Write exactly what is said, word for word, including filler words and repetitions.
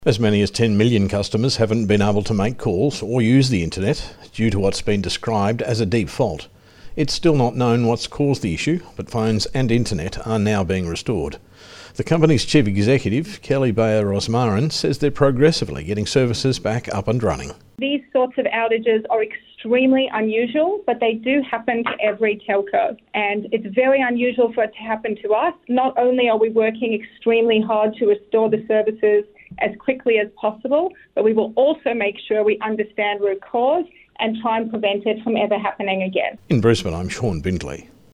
As many as ten million customers haven't been able to make calls or use the internet due to what's been described as a deep fault. It's still not known what's caused the issue, but phones and internet are now being restored. The company's chief executive, Kelly Bayer-Rosmarin, says they're progressively getting services back up and running. These sorts of outages are extremely unusual, but they do happen to every telco. And it's very unusual for it to happen to us. Not only are we working extremely hard to restore the services as quickly as possible, but we will also make sure we understand root cause and try and prevent it from ever happening again. In Brisbane, I'm Sean Bindley.